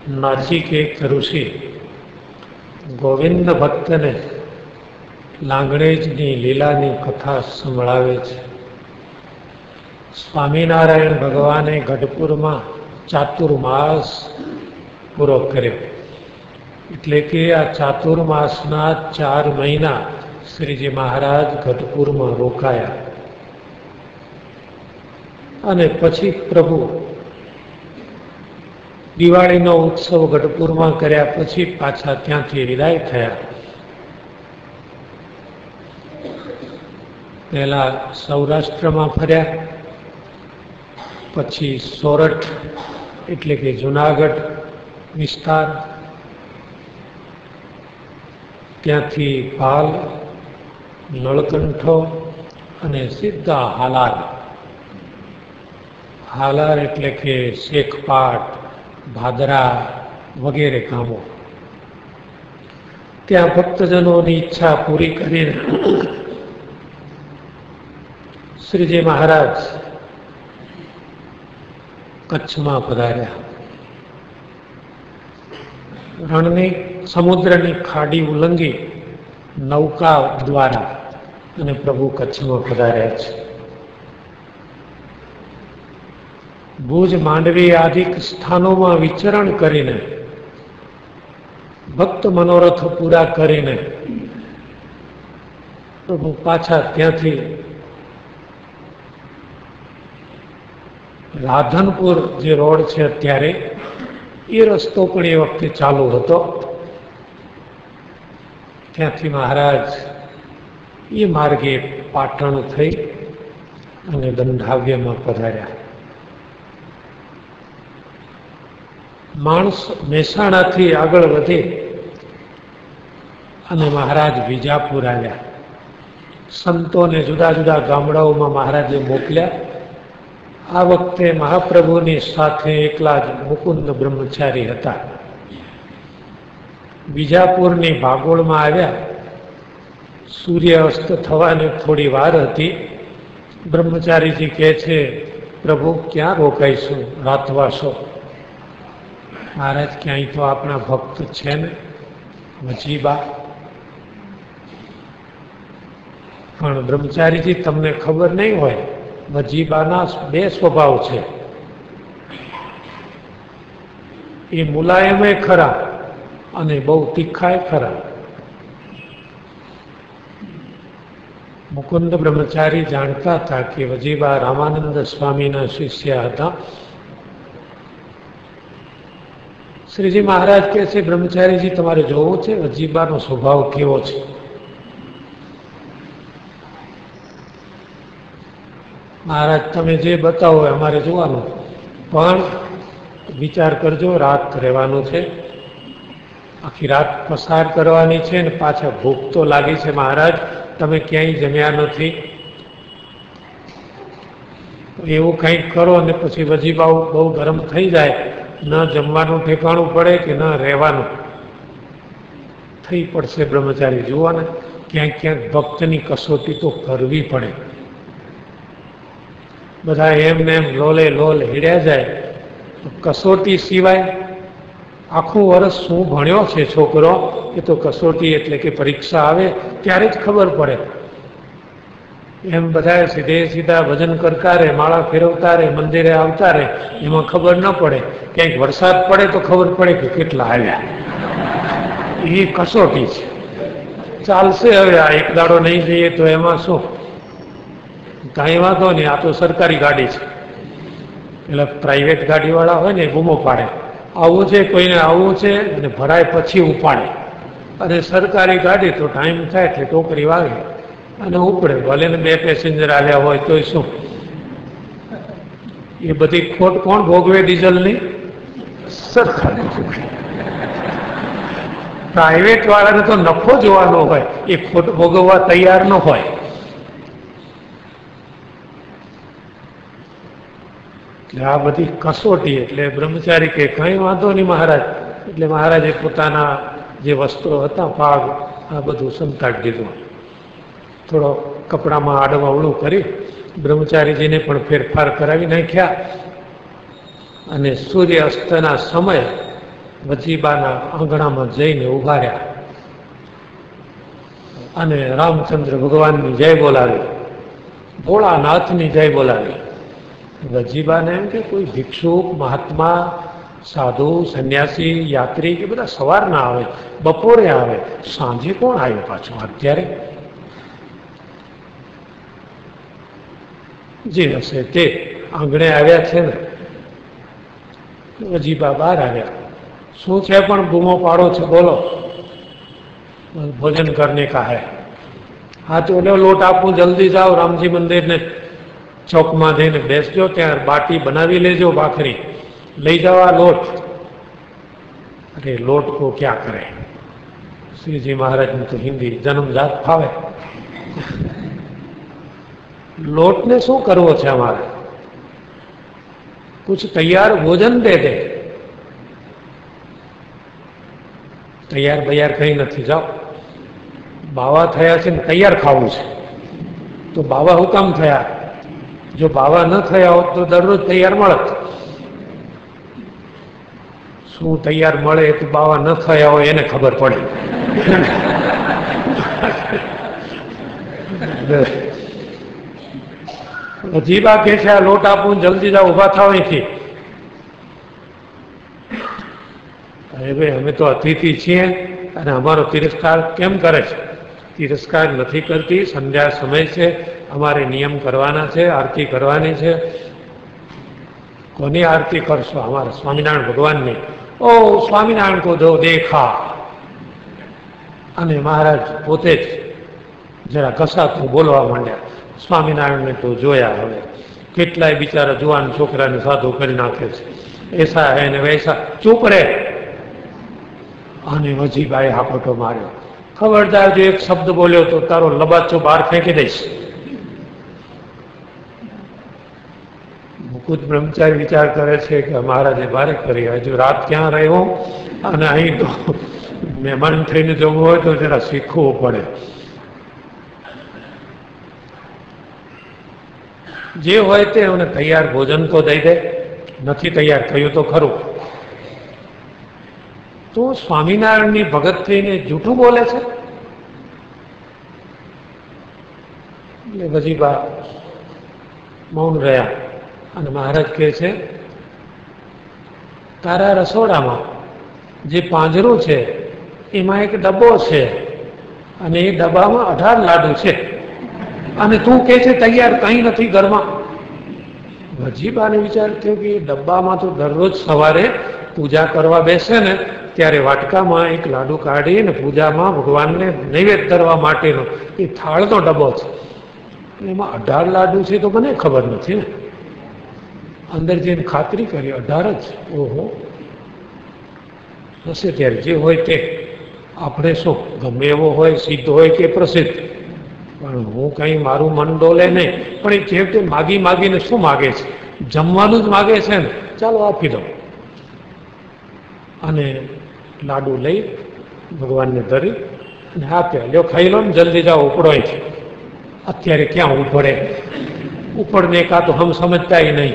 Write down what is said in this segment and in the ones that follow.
નાચિકેત ઋષિ ગોવિંદ ભક્તને લાંગણેજની લીલાની કથા સંભળાવે છે. સ્વામિનારાયણ ભગવાને ગઢપુરમાં ચાતુર્માસ પૂરો કર્યો, એટલે કે આ ચાતુર્માસના 4 મહિના શ્રીજી મહારાજ ગઢપુરમાં રોકાયા અને પછી પ્રભુ દિવાળીનો ઉત્સવ ગઢપુરમાં કર્યા પછી પાછા ત્યાંથી વિદાય થયા. પહેલા સૌરાષ્ટ્રમાં ફર્યા, પછી સોરઠ એટલે કે જુનાગઢ વિસ્તાર, ત્યાંથી પાલ, નળકંઠો અને સીધા હાલાર. હાલાર એટલે કે શેખપાટ, ભાદરા વગેરે ગામો. ત્યાં ભક્તજનોની ઈચ્છા પૂરી કરીને શ્રીજી મહારાજ કચ્છમાં પધાર્યા. રણની સમુદ્રની ખાડી ઉલ્લંઘી નૌકા દ્વારા અને પ્રભુ કચ્છમાં પધાર્યા છે. ભુજ, માંડવી આદિક સ્થાનોમાં વિચરણ કરીને ભક્ત મનોરથો પૂરા કરીને પ્રભુ પાછા ત્યાંથી રાધનપુર જે રોડ છે અત્યારે, એ રસ્તો પણ એ વખતે ચાલુ હતો. ત્યાંથી મહારાજ એ માર્ગે પાટણ થઈ અને દંઢાવ્યમાં પધાર્યા. માણસ મહેસાણાથી આગળ વધે અને મહારાજ વિજાપુર આવ્યા. સંતોને જુદા જુદા ગામડાઓમાં મહારાજે મોકલ્યા. આ વખતે મહાપ્રભુની સાથે એકલા જ મુકુંદ બ્રહ્મચારી હતા. વિજાપુરની ભાગોળમાં આવ્યા. સૂર્ય અસ્ત થવાની થોડી વાર હતી. બ્રહ્મચારીજી કહે છે, પ્રભુ ક્યાં રોકાઈશું રાતવાસો? મહારાજ ક્યાંય તો આપણા ભક્ત છે ને, વજીબા. પણ બ્રહ્મચારીજી તમને ખબર નહીં હોય, વજીબાના 2 સ્વભાવ છે. એ મુલાયમે ખરા અને બહુ તીખાય ખરા. મુકુંદ બ્રહ્મચારી જાણતા હતા કે વજીબા રામાનંદ સ્વામીના શિષ્ય હતા. શ્રીજી મહારાજ કહે છે, બ્રહ્મચારીજી તમારે જોવું છે વજીબાનો સ્વભાવ કેવો છે. મહારાજ તમે જે બતાવો અમારે જોવાનું, પણ વિચાર કરજો, રાત રહેવાનું છે, આખી રાત પસાર કરવાની છે ને પાછા ભૂખ તો લાગી છે મહારાજ, તમે ક્યાંય જમ્યા નથી. એવું કંઈક કરો ને પછી વજીબાઓ બહુ ગરમ થઈ જાય, ન જમવાનું ઠેકાણું પડે કે ન રહેવાનું થઈ પડશે. બ્રહ્મચારી જુઓ ને, ક્યાંક ક્યાંક ભક્તની કસોટી તો કરવી પડે. બધા એમને એમ લોલે લોલ હીડ્યા જાય તો કસોટી સિવાય આખું વર્ષ શું ભણ્યો છે છોકરો, એ તો કસોટી એટલે કે પરીક્ષા આવે ત્યારે જ ખબર પડે. એમ બધા સીધે સીધા ભજન કરતા રહે, માળા ફેરવતા રહે, મંદિરે આવતા રહે, એમાં ખબર ન પડે. ક્યાંક વરસાદ પડે તો ખબર પડે કે કેટલા આવ્યા. એ કસોટી છે. ચાલશે હવે, આ એક દાડો નહીં જઈએ તો એમાં શું, કાંઈ વાંધો નહીં, આ તો સરકારી ગાડી છે. એટલે પ્રાઇવેટ ગાડીવાળા હોય ને બૂમો પાડે, આવું છે, કોઈને આવવું છે, અને ભરાય પછી ઉપાડે. અને સરકારી ગાડી તો ટાઈમ થાય એટલે ટોકરી વાગે અને ઉપડે. ભલે ને 2 પેસેન્જર આવ્યા હોય તોય શું, એ બધી ખોટ કોણ ભોગવે? ડીઝલની સરકારી. પ્રાઇવેટ વાળાને તો નફો જોવાનો હોય, એ ખોટ ભોગવવા તૈયાર ન હોય. એટલે આ બધી કસોટી. એટલે બ્રહ્મચારી કે કંઈ વાંધો નહીં મહારાજ. એટલે મહારાજે પોતાના જે વસ્ત્રો હતા, પાગ, આ બધું સંતાડી દીધું. થોડો કપડામાં આડવાવળું કરી બ્રહ્મચારીજીને પણ ફેરફાર કરાવી નાખ્યા. અને સૂર્ય અસ્તના સમય વજીબાના આંગણામાં જઈને ઉભા રહ્યા અને રામચંદ્ર ભગવાનની જય બોલાવી, ભોળાનાથની જય બોલાવી. વજીબાને એમ કે કોઈ ભિક્ષુક, મહાત્મા, સાધુ, સંન્યાસી, યાત્રી કે બધા સવારના આવે, બપોરે આવે, સાંજે કોણ આવ્યું પાછું અત્યારે? જે હશે તે આંગણે આવ્યા છે ને. વજીબા બહાર આવ્યા. શું છે પણ બૂમો પાડો છે, બોલો. ભોજન કરને કા હૈ. હા તો એટલે લોટ આપું, જલ્દી જાઓ રામજી મંદિરને ચોકમાં જઈને બેસજો, ત્યાં બાટી બનાવી લેજો, ભાખરી લઈ જાઓ આ લોટ. અરે લોટ કો ક્યાં કરે, શ્રીજી મહારાજને તો હિન્દી જન્મજાત ફાવે. લોટને શું કરવો છે અમારે? કુછ તૈયાર ભોજન દે દે. તૈયાર બૈયાર કઈ નથી, જાઓ. બાવા થયા છે ને તૈયાર ખાવું છે તો બાવા હું કામ થયા? જો બાવા ન થયા હોત તો દરરોજ તૈયાર મળત. શું તૈયાર મળે એ તો બાવા ન થયા હોય એને ખબર પડે. વજીબા કે છે આ લોટ આપું, જલ્દી જાઓ, ઉભા થાવ અહીંથી. અરે ભાઈ અમે તો અતિથિ છીએ અને અમારો તિરસ્કાર કેમ કરે છે? તિરસ્કાર નથી કરતી, સંધ્યા સમય છે, અમારે નિયમ કરવાના છે, આરતી કરવાની છે. કોની આરતી કરશો? અમારે સ્વામિનારાયણ ભગવાનની. ઓ સ્વામિનારાયણ કો દો દેખા. અને મહારાજ પોતે જ જરા ઘસાતું બોલવા માંડ્યા, સ્વામિનારાયણને તો જોયા હવે કેટલાય બિચારા જુવાન છોકરાને સાધુ કરી નાખે છે, એસા હે ને વૈસા. ચૂપ રહે. અને વજીબાએ હાકોટો માર્યો, ખબરદાર જો એક શબ્દ બોલ્યો તો તારો લબાચો બહાર ફેંકી દઈશ. મુકુદ બ્રહ્મચારી વિચાર કરે છે કે મહારાજે ભારે કરી, હજુ રાત ક્યાં રહ્યો અને અહીં તો મહેમાન થઈને જવું હોય તો જરા શીખવું પડે. જે હોય તે એને તૈયાર ભોજન તો દઈ દે. નથી તૈયાર થયું તો ખરું. તો સ્વામિનારાયણની ભગત થઈને જૂઠું બોલે છે. એટલે વજીબા મૌન રહ્યા અને મહારાજ કહે છે તારા રસોડામાં જે પાંજરું છે એમાં એક ડબ્બો છે અને એ ડબ્બામાં 18 લાડુ છે અને તું કહે છે તૈયાર કંઈ નથી ઘરમાં. વજીબાને વિચાર થયો કે એ ડબ્બામાં તો દરરોજ સવારે પૂજા કરવા બેસે ને ત્યારે વાટકામાં એક લાડુ કાઢીને પૂજામાં ભગવાનને નૈવેદ્ય ધરવા માટેનો એ થાળનો ડબ્બો છે. એમાં 18 લાડુ છે તો મને ખબર નથી ને. અંદર જઈને ખાતરી કરી 18 જ. ઓહો, હશે ત્યારે જે હોય તે. આપણે શું ગમે એવો હોય, સિદ્ધ હોય કે પ્રસિદ્ધ, પણ હું કંઈ મારું મન ડોલે નહીં. પણ એ જે તે માગી માગીને શું માગે છે? જમવાનું જ માગે છે ને, ચાલો આપી દો. અને લાડુ લઈ ભગવાનને ધરી અને આપ્યા, લ્યો ખાઈ લો ને, જલ્દી જાઓ, ઉપડો અહીંથી. અત્યારે ક્યાં ઉપડે? ઉપડને કાં તો હમ સમજતા નહીં.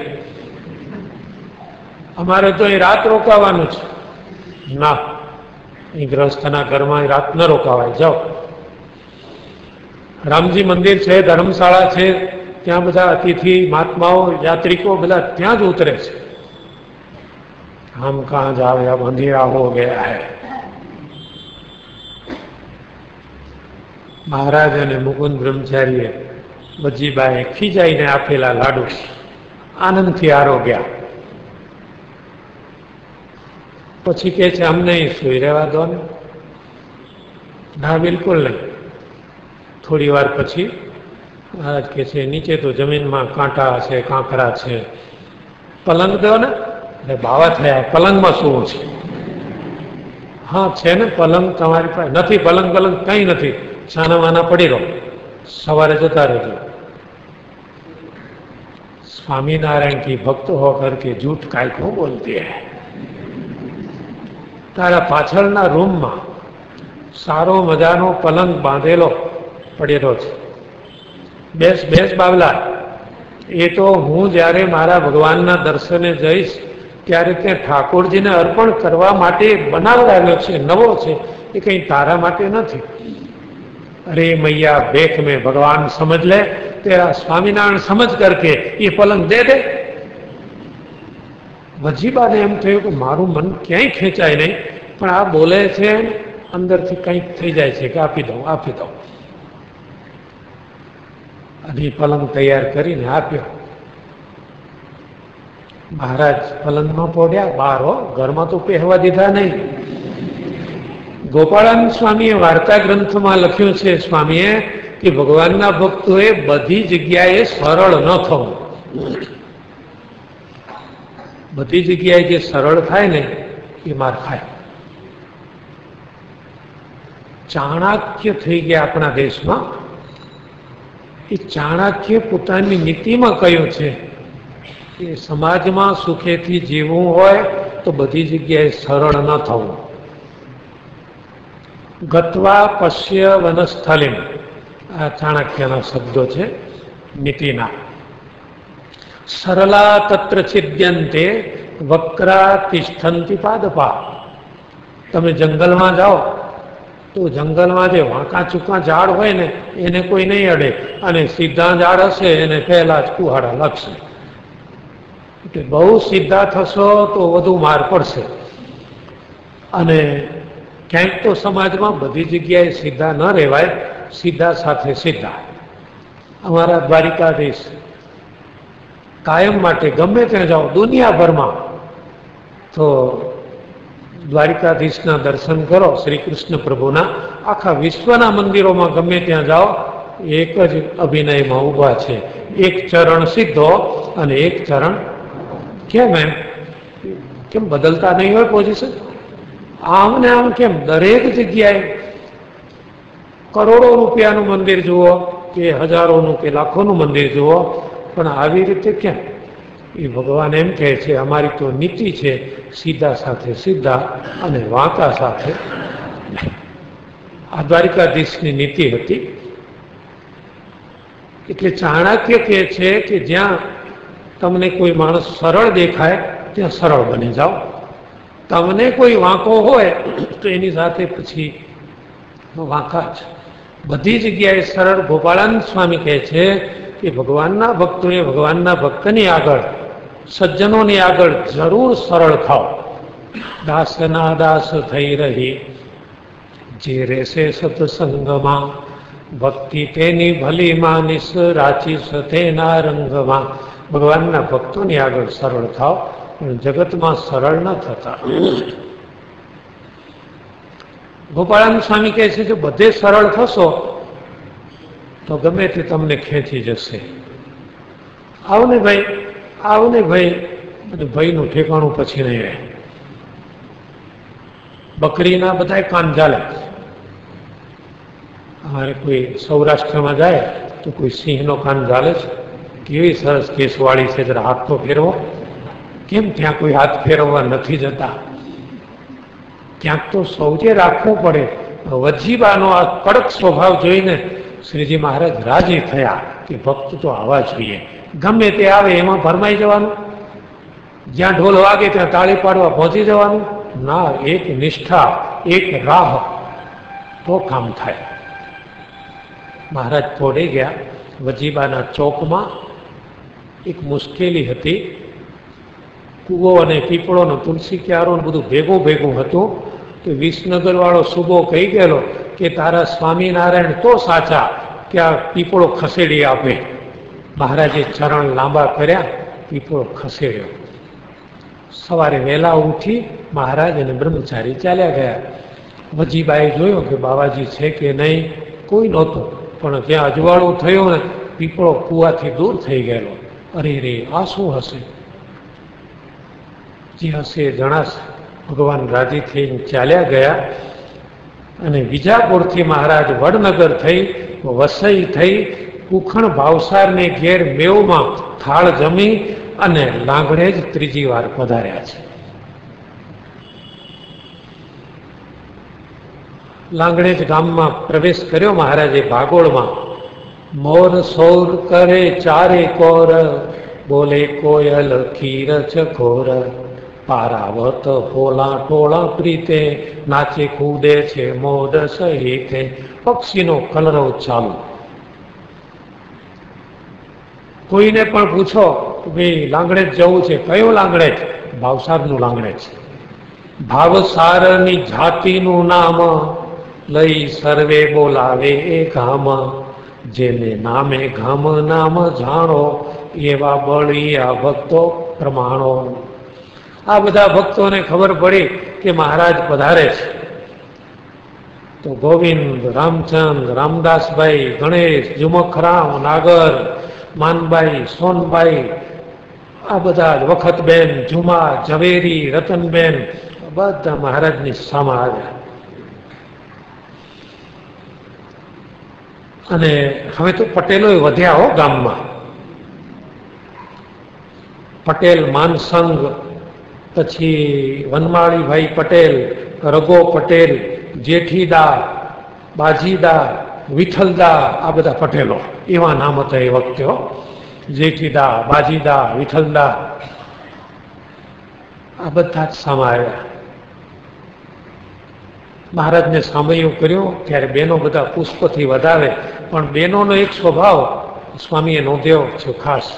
અમારે તો એ રાત રોકાવાનું છે. ના, એ ગ્રહસ્થના ઘરમાં રાત ન રોકાવાય, જાઓ. રામજી મંદિર છે, ધર્મશાળા છે, ત્યાં બધા અતિથિ મહાત્માઓ, યાત્રિકો બધા ત્યાં જ ઉતરે છે. હમ કહા જાવે, અબ અંધેરા હો ગયા હૈ. મહારાજ અને મુકુંદ બ્રહ્મચારીએ વજીબાએ ખીજાઈને આપેલા લાડુ આનંદથી આરોગ્યા. પછી કહે છે અમને સુઈ રહેવા દો ને. ના, બિલકુલ નહીં. થોડી વાર પછી મહારાજ કહે છે નીચે તો જમીનમાં કાંટા છે, કાંકરા છે, પલંગ દો ને. એટલે બાવા થયા, પલંગમાં શું છે? હા છે ને પલંગ તમારી પાસે. નથી પલંગ પલંગ કંઈ નથી, છાના માના પડી રહો, સવારે જતા રહેજો. स्वामीनारायण की भक्त होकर के झूठ काय को बोलती है? तारा पाछळना रूमમાં સારો મજાનો પલંગ બાંધેલો પડેલો છે. બેસ બેસ બાવલા, એ તો હું જ્યારે મારા ભગવાનના દર્શને જઈશ ત્યારે ત્યાં ઠાકોરજીને અર્પણ કરવા માટે બનાવડાવ્યો છે, નવો છે, એ કંઈ તારા માટે નથી. અરે મૈયા ભેખ મેં ભગવાન સમજ લે, તેરા સ્વામિનારાયણ સમજ કરકે એ પલંગ દે દે. વજીબાને એમ થયું કે મારું મન ક્યાંય ખેંચાય નહીં, પણ આ બોલે છે અંદરથી કંઈક થઈ જાય છે કે આપી દઉં આપી દઉં. અને એ પલંગ તૈયાર કરીને આપ્યો. મહારાજ પલંગમાં પોડ્યા બહાર, હો, ઘરમાં તો પહેવા દીધા નહીં. ગોપાળાનંદ સ્વામીએ વાર્તા ગ્રંથમાં લખ્યું છે, સ્વામીએ, કે ભગવાનના ભક્તોએ બધી જગ્યાએ સરળ ન થવું. બધી જગ્યાએ જે સરળ થાય ને એ માર ખાય. ચાણક્ય થઈ ગયા આપણા દેશમાં. એ ચાણક્ય પોતાની નીતિમાં કહ્યું છે કે સમાજમાં સુખેથી જીવવું હોય તો બધી જગ્યાએ સરળ ન થવું. ગત્વા પશ્ય વનસ્થલિમ, આ ચાણક્યના શબ્દો છે નીતિના. સરલા તત્ર છિદ્યંતે વક્રા તિષ્ઠંતિ પાદપા. તમે જંગલમાં જાઓ તો જંગલમાં જે વાંકા ચૂકા ઝાડ હોય ને એને કોઈ નહીં અડે, અને સીધા ઝાડ હશે એને પહેલા જ કુહાડા લાગશે. એટલે બહુ સીધા થશો તો વધુ માર પડશે. અને ક્યાંક તો સમાજમાં બધી જગ્યાએ સીધા ન રહેવાય, સીધા સાથે સીધા. અમારા દ્વારિકાધીશ કાયમ માટે ગમે ત્યાં જાઓ દુનિયાભરમાં તો દ્વારિકાધીશના દર્શન કરો, શ્રી કૃષ્ણ પ્રભુના. આખા વિશ્વના મંદિરોમાં ગમે ત્યાં જાઓ એક જ અભિનયમાં ઊભા છે, એક ચરણ સીધો અને એક ચરણ. કેમ એમ? કેમ બદલતા નહીં હોય પોઝિશન? આમ ને આમ કેમ? દરેક જગ્યાએ કરોડો રૂપિયાનું મંદિર જુઓ કે હજારોનું કે લાખોનું મંદિર જુઓ, પણ આવી રીતે કેમ? એ ભગવાન એમ કહે છે અમારી તો નીતિ છે સીધા સાથે સીધા અને વાંકા સાથે. આ દ્વારિકાધીશની નીતિ હતી. એટલે ચાણક્ય કહે છે કે જ્યાં તમને કોઈ માણસ સરળ દેખાય ત્યાં સરળ બની જાઓ. તમને કોઈ વાંકો હોય તો એની સાથે પછી વાંકા જ. બધી જગ્યાએ સરળ. ગોપાળાનંદ સ્વામી કહે છે કે ભગવાનના ભક્તોએ ભગવાનના ભક્તની આગળ, સજ્જનોની આગળ જરૂર સરળ થાવ. દાસના દાસ થઈ રહી જે રહેશે સત્સંગમાં, ભક્તિ તેની ભલી માનીશ રાચી સતેના રંગમાં. ભગવાનના ભક્તોની આગળ સરળ થાવ, પણ જગતમાં સરળ ન થતા. ગોપાળાનંદ સ્વામી કહે છે કે બધે સરળ થશો તો ગમે તે તમને ખેંચી જશે. આવને ભાઈ, આવને ભાઈ, બધું ભાઈનું ઠેકાણું પછી નહીં રહે. બકરીના બધા કાન ઝાલે. અમારે કોઈ સૌરાષ્ટ્રમાં જાય તો કોઈ સિંહનો કાન ઝાલે છે. કેવી સરસ કેસવાળી છે, જરા હાથ તો ફેરવો. કેમ ત્યાં કોઈ હાથ ફેરવવા નથી જતા? ક્યાંક તો સૌજે રાખવું પડે. વજીબાનો આ કડક સ્વભાવ જોઈને શ્રીજી મહારાજ રાજી થયા કે ભક્ત તો આવવા જોઈએ. ગમે તે આવે એમાં ભરમાઈ જવાનું, જ્યાં ઢોલ વાગે ત્યાં તાળી પાડવા પહોંચી જવાનું ના. એક નિષ્ઠા, એક રાહ, તો કામ થાય. મહારાજ પોડી ગયા. વજીબાના ચોકમાં એક મુશ્કેલી હતી. કૂવો અને પીપળો ને તુલસી ક્યારો બધું ભેગું ભેગું હતું. તો વિસનગર વાળો સુબો કહી ગયેલો કે તારા સ્વામિનારાયણ તો સાચા કે આ પીપળો ખસેડી આપે. મહારાજે ચરણ લાંબા કર્યા, પીપળો ખસેડ્યો. સવારે વહેલા ઉઠી મહારાજ અને બ્રહ્મચારી ચાલ્યા ગયા. વજીબાએ જોયો કે બાવાજી છે કે નહીં, કોઈ નહોતું. પણ ત્યાં અજવાળું થયું ને પીપળો કૂવાથી દૂર થઈ ગયેલો. અરે રે, આ શું હશે? જે હશે જણાશે. ભગવાન રાજી થઈને ચાલ્યા ગયા. અને વિજાપુરથી મહારાજ વડનગર થઈ, વસઈ થઈ, કુખણ ભાવસારને ઘેર મેવમાં થાળ જમી અને લાંગડે જ ત્રીજી વાર પધાર્યા છે. લાંગડે જ ગામમાં પ્રવેશ કર્યો મહારાજે ભાગોળમાં. મોર સૌર કરે ચારે કોર, બોલે કોયલ ખીર ચકોર, પારાવત હોલા ટોળા પ્રીતે, નાચે કૂદે છે મોદ સહિતે. પક્ષીનો કલરવ ચાલુ. કોઈને પણ પૂછો કે ભાઈ લાંગણેજ જવું છે, કયો લાંગણેજ? ભાવસારનું લાંગણેજ. ભાવસારની જાતિનું નામ લઈ સર્વે બોલાવે એ ગામ. જેને નામે ગામ નામ જાણો, એવા બળિયા ભક્તો પ્રમાણો. આ બધા ભક્તોને ખબર પડી કે મહારાજ પધારે છે, તો ગોવિંદ, રામચંદ, રામદાસભાઈ, ગણેશ, જુમખરામ, નાગર, માનબાઈ, સોનબાઈ, આ બધા વખતબેન, જુમા, ઝવેરી, રતનબેન બધા મહારાજની સામા આવ્યા. અને હવે તો પટેલો વધ્યા હો ગામમાં. પટેલ માનસંગ, પછી વનમાળીભાઈ પટેલ, રઘો પટેલ, જેઠીદા, બાજીદા, વિઠ્ઠલદા, આ બધા પટેલો. એવા નામ હતા એ વખતે હો. જેઠીદા, બાજીદા, વિઠ્ઠલદા, આ બધા જ સામા આવ્યા. મહારાજને સામૈયું કર્યો ત્યારે બેનો બધા પુષ્પથી વધાવે, પણ બેનોનો એક સ્વભાવ સ્વામીએ નોંધ્યો છે ખાસ.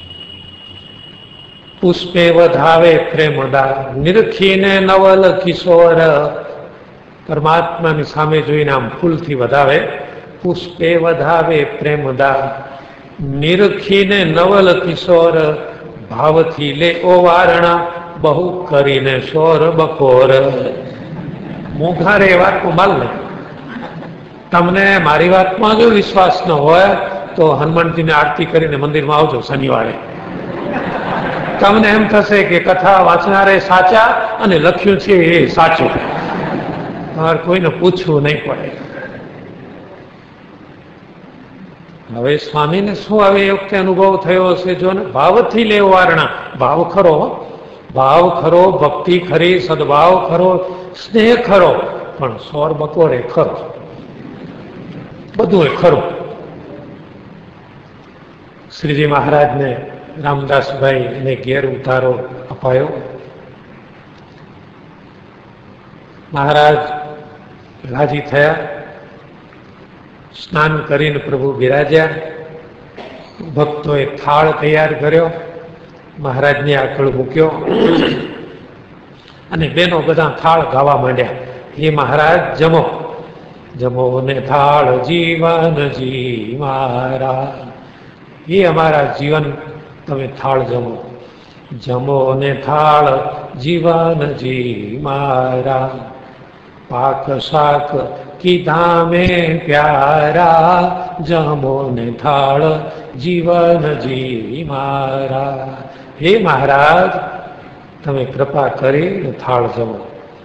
પુષ્પે વધાવે પ્રેમદા, નિરખીને નવલ કિશોર. પરમાત્માની સામે જોઈને આમ ફૂલથી વધાવે. પુષ્પે વધાવે પ્રેમદા, નિરખીને નવલ કિશોર. ભાવથી લે ઓવારણા, બહુ કરીને શોર બકોર. મોઘારે એ વાતમાં માલ લે. તમને મારી વાતમાં જો વિશ્વાસ ન હોય તો હનુમાનજીને આરતી કરીને મંદિરમાં આવજો શનિવારે. તમને એમ થશે કે કથા વાંચનારે સાચા અને લખ્યું છે એ સાચું. તમારે કોઈને પૂછવું નહીં પડે. હવે સ્વામીને શું હવે એ વખતે અનુભવ થયો હશે જો ને. ભાવથી લેવો વારણા. ભાવ ખરો, ભાવ ખરો, ભક્તિ ખરી, સદભાવ ખરો, સ્નેહ ખરો, પણ સોર બકોરે ખરો, બધું એ ખરું. શ્રીજી મહારાજને રામદાસભાઈને ઘેર ઉતારો અપાયો. મહારાજ રાજી થયા. સ્નાન કરીને પ્રભુ બિરાજ્યા. ભક્તોએ થાળ તૈયાર કર્યો, મહારાજની આગળ મૂક્યો અને બેનો બધા થાળ ગાવા માંડ્યા. હે મહારાજ જમો, જમો ને થાળ જીવનજી મારા. એ અમારા જીવન તમે થાળ જમો. જમો ને થાળ જીવનજી મારા. પાક શાક કીધા મેં પ્યારા. જમો ને થાળ જીવનજી મારા. હે મહારાજ તમે કૃપા કરીને થાળ જમો.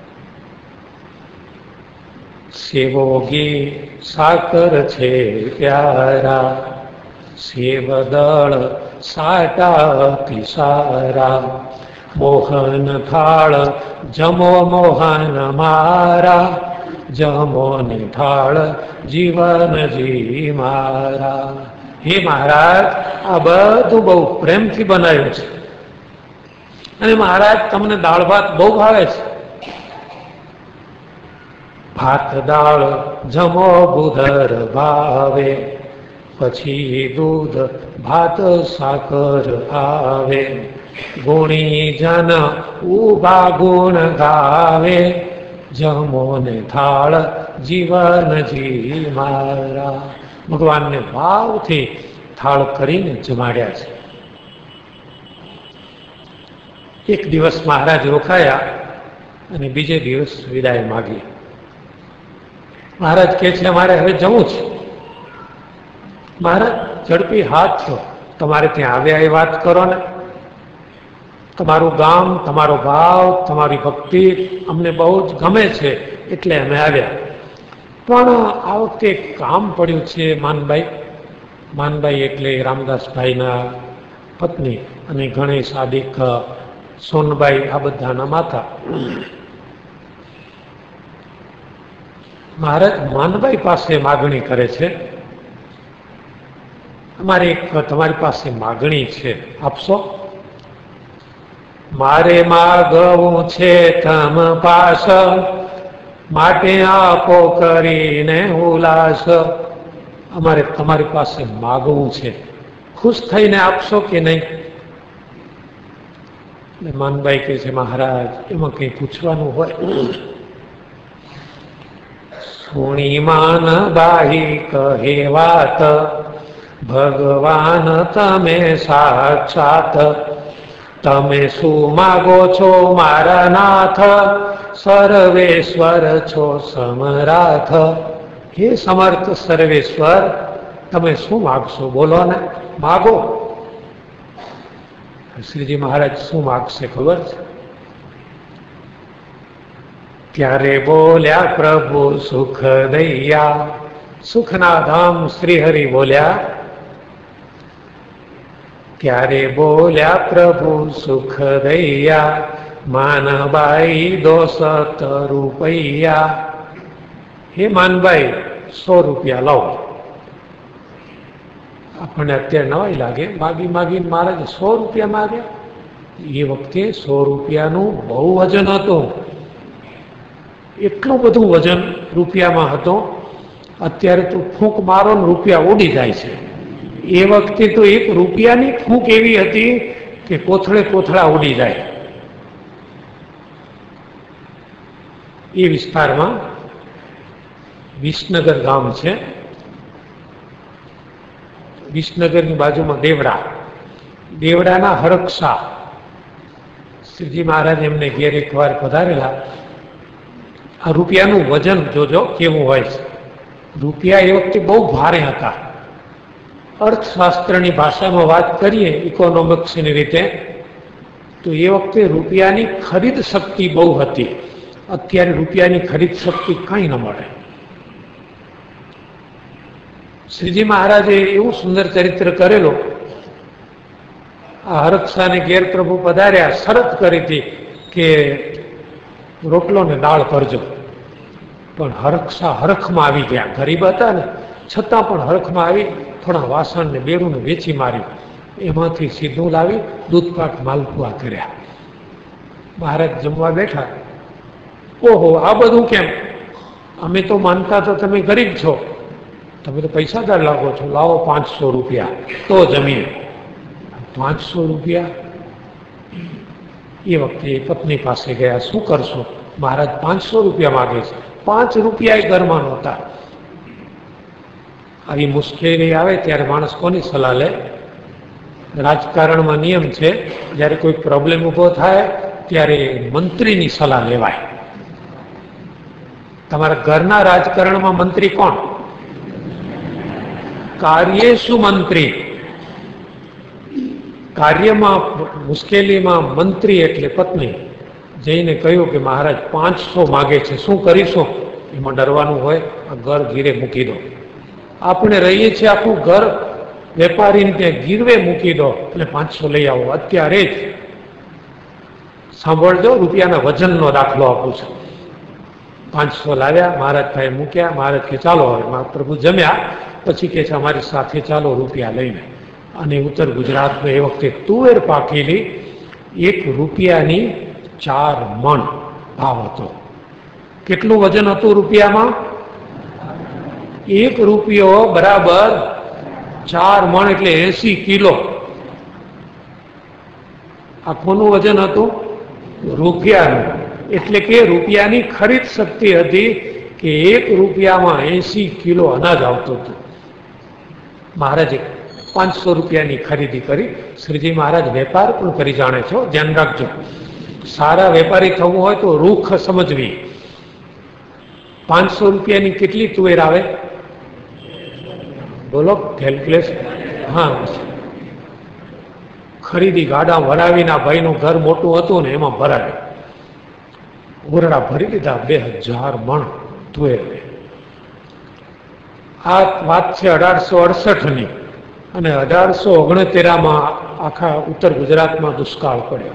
સેવો ઘી સાકર છે પ્યારા. સેવદળ સાટાથી સારા. મોહન થાળ જમો મોહન મારા. જમો ને થાળ જીવનજી મારા. હે મહારાજ આ બધું બહુ પ્રેમથી બનાવ્યું છે. અને મહારાજ તમને દાળ ભાત બહુ ભાવે છે. ભાત દાળ જમો બુધર ભાવે. પછી દૂધ ભાત સાકર આવે. ગુણી જન ઉભા ગુણ ગાવે. જમો ને થાળ જીવનજી મારા. ભગવાનને ભાવથી થાળ કરીને જમાડ્યા છે. એક દિવસ મહારાજ રોકાયા અને બીજે દિવસ વિદાય માગી. મહારાજ કહે છે મારે હવે જવું છે. મહારાજ ઝડપી હાથ છો, તમારે ત્યાં આવ્યા એ વાત કરો ને. તમારું ગામ, તમારો ભાવ, તમારી ભક્તિ અમને બહુ જ ગમે છે એટલે અમે આવ્યા. પણ આ વખતે એક કામ પડ્યું છે માનબાઈ. માનબાઈ એટલે રામદાસભાઈના પત્ની અને ગણેશ આદિક સોનબાઈ આ બધાના માતા. મહારાજ માનબાઈ પાસે માગણી કરે છે, અમારે એક તમારી પાસે માગણી છે, આપશો? મારે માગવું છે તમ પાસ, માટે આપો કરીને ઉલાસ. અમારે તમારી પાસે માગવું છે, ખુશ થઈને આપશો કે નહીં? એટલે માનભાઈ કહે છે, મહારાજ એમાં કંઈ પૂછવાનું હોય? સુણી માનબાઈ કહે વાત, ભગવાન તમે સાક્ષાત. તમે શું માગો છો મારા નાથ, સર્વેશ્વર છો સમરાથ. હે સમર્થ સર્વેશ્વર, તમે શું માગશો? બોલો ને, માગો. શ્રીજી મહારાજ શું માગશે ખબર છે? ત્યારે બોલ્યા પ્રભુ સુખ દૈયા. સુખના ધામ શ્રીહરિ બોલ્યા. ત્યારે બોલ્યા પ્રભુ સુખ દૈયા, માનબાઈ 200 રૂપિયા. હે માનબાઈ 100 રૂપિયા લાવો. આપણને અત્યારે નવાઈ લાગે, માગી માગીને મહારાજ 100 રૂપિયા માગે. એ વખતે 100 રૂપિયાનું બહુ વજન હતું. એટલું બધું વજન રૂપિયામાં હતું. અત્યારે તો ફૂંક મારો ને રૂપિયા ઉડી જાય છે. એ વખતે તો 1 રૂપિયાની ફૂંક એવી હતી કે કોથળે કોથળા ઉડી જાય. એ વિસ્તારમાં વિસનગર ગામ છે. વિસનગરની બાજુમાં દેવડા. દેવડાના હરક્ષા શ્રીજી મહારાજ એમને ઘેર એકવાર પધારેલા. આ રૂપિયાનું વજન જોજો કેવું હોય છે. રૂપિયા એ વખતે બહુ ભારે હતા. અર્થશાસ્ત્રની ભાષામાં વાત કરીએ, ઇકોનોમિક્સની રીતે, તો એ વખતે રૂપિયાની ખરીદ શક્તિ બહુ હતી. અત્યારે રૂપિયાની ખરીદ શક્તિ કંઈ ન મળે. શ્રીજી મહારાજે એવું સુંદર ચરિત્ર કરેલો. આ હરક્ષાને ઘેર પ્રભુ પધાર્યા, શરત કરી હતી કે રોટલો ને દાળ કરજો. પણ હરક્ષા હરખમાં આવી ગયા. ગરીબ હતા ને, છતાં પણ હરખમાં આવી થોડા વાસણ ને બેડું ને વેચી માર્યું. એમાંથી સીધું લાવી દૂધપાક માલપુઆ કર્યા. મહારાજ જમવા બેઠા. ઓહો, આ બધું કેમ? અમે તો માનતા તો તમે ગરીબ છો, તમે તો પૈસાદાર લાગો છો, લાવો 500 રૂપિયા તો જમીએ. 500 રૂપિયા? એ વખતે પત્ની પાસે ગયા, શું કરશો? મહારાજ 500 રૂપિયા માગે છે. 5 રૂપિયા ઘરમાં નહોતા. આવી મુશ્કેલી આવે ત્યારે માણસ કોની સલાહ લે? રાજકારણમાં નિયમ છે, જ્યારે કોઈ પ્રોબ્લેમ ઊભો થાય ત્યારે મંત્રીની સલાહ લેવાય. તમારા ઘરના રાજકારણમાં મંત્રી કોણ? કાર્યેષુ મંત્રી. કાર્યમાં મુશ્કેલીમાં મંત્રી એટલે પત્ની. જઈને કહ્યું કે મહારાજ 500 માગે છે, શું કરીશું? એમાં ડરવાનું હોય? આ ઘર ગીરે મૂકી દો. આપણે રહીએ છીએ આખું ઘર વેપારીને ત્યાં ગીરવે મૂકી દો એટલે 500 લઈ આવો અત્યારે જ. સાંભળજો, રૂપિયાના વજનનો દાખલો આપું છું. 500 લાવ્યા, મહારાજ ભાઈ મૂક્યા. મહારાજ કે ચાલો હવે. પ્રભુ જમ્યા પછી કે છે અમારી સાથે ચાલો રૂપિયા લઈને. અને ઉત્તર ગુજરાતમાં એ વખતે તુવેર પાકેલી 1 રૂપિયાની 4 મણ ભાવ હતો. કેટલું વજન હતું રૂપિયામાં? 1 રૂપિયો બરાબર 4 મણ એટલે 80 કિલો. આ કોનું વજન હતું? રૂપિયાનું. એટલે કે રૂપિયાની ખરીદ શક્તિ હતી કે 1 રૂપિયામાં 80 કિલો અનાજ આવતું હતું. મહારાજે 500 રૂપિયાની ખરીદી કરી. શ્રીજી મહારાજ વેપાર પણ કરી જાણે છો, ધ્યાન રાખજો. સારા વેપારી થવું હોય તો રૂખ સમજવી. 500 રૂપિયાની કેટલી તુવેર આવે? બોલો, કેલ્ક્યુલેશન. હા, ખરીદી ગાડા ભરાવીના ભાઈનું ઘર મોટું હતું ને એમાં ભરાવે. ઓરડા ભરી દીધા 2000 મણ તુવેર. આ વાત છે 1868ની. અને 1869માં આખા ઉત્તર ગુજરાતમાં દુષ્કાળ પડ્યો.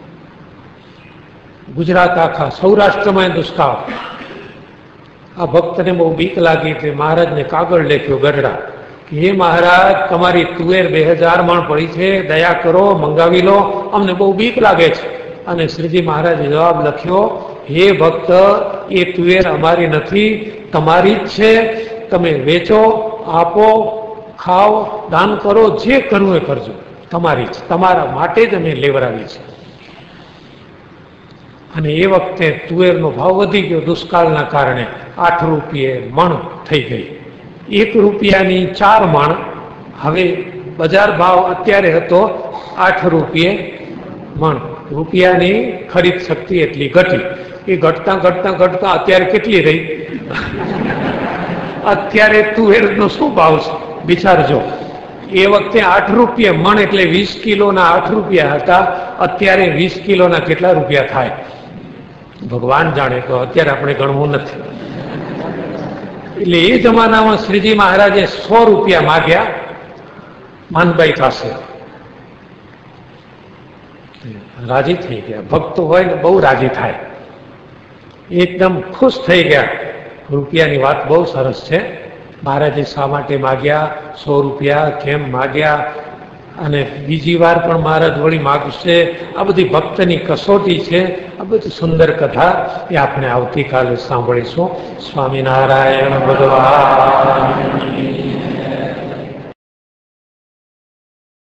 ગુજરાત આખા સૌરાષ્ટ્રમાં દુષ્કાળ. આ ભક્તને બહુ બીક લાગી એટલે મહારાજને કાગળ લખ્યો ગઢડા કે હે મહારાજ, તમારી તુવેર 2000 મણ પડી છે, દયા કરો, મંગાવી લો, અમને બહુ બીક લાગે છે. અને શ્રીજી મહારાજે જવાબ લખ્યો, હે ભક્ત, એ તુવેર અમારી નથી, તમારી જ છે. તમે વેચો, આપો, ખાઓ, દાન કરો, જે કરવું એ કરજો, તમારી જ, તમારા માટે જ અમે લેવડાવી છે. અને એ વખતે તુવેરનો ભાવ વધી ગયો દુષ્કાળના કારણે, 8 રૂપિયે મણ થઈ ગઈ. 1 રૂપિયાની 4 મણ. હવે બજાર ભાવ અત્યારે હતો 8 રૂપિયે મણ. રૂપિયાની ખરીદ શક્તિ એટલી ઘટી. એ ઘટતા ઘટતા ઘટતા અત્યારે કેટલી રહી? અત્યારે તુવેરનો શું ભાવ છે વિચારજો. એ વખતે 8 રૂપિયા મણ એટલે 20 કિલોના 8 રૂપિયા હતા. અત્યારે 20 કિલોના કેટલા રૂપિયા થાય ભગવાન જાણે, તો અત્યારે આપણે ગણવું નથી. એટલે એ જમાનામાં શ્રીજી મહારાજે 100 રૂપિયા માગ્યા માનભાઈ પાસે. રાજી થઈ ગયા. ભક્તો હોય ને બહુ રાજી થાય, એકદમ ખુશ થઈ ગયા. રૂપિયાની વાત બહુ સરસ છે. મહારાજે શા માટે માગ્યા, 100 રૂપિયા કેમ માગ્યા, અને બીજી વાર પણ મહારાજ વળી માગશે. આ બધી ભક્તની કસોટી છે. આ બધી સુંદર કથા એ આપણે આવતીકાલે સાંભળીશું. સ્વામિનારાયણ ભગવાન.